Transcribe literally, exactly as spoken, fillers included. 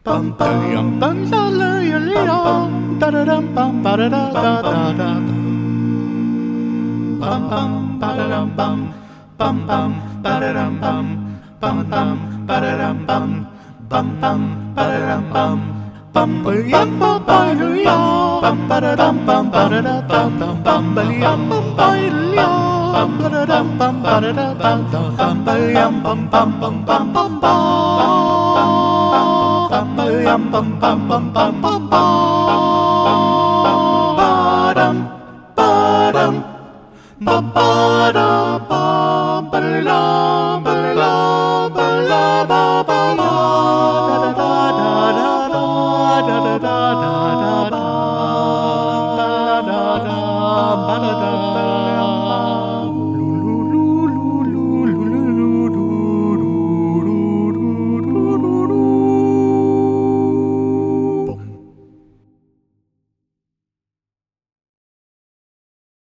bum bum bum da la ya li yum da da dum bum ba da da da da da bum bum ba da dum bum bum bum ba da dum bum bum bum ba da dum bum bum bum ba da dum bum bum ba yum bum ba li yum bum ba da dum bum ba da da dum bum bum ba li yum bum ba li yum bum ba da dum bum ba da da dum bum ba li yum bum bum bum bum bum bum bum ba yum bum bum bum bum bum bum ba dum ba dum ba ba dum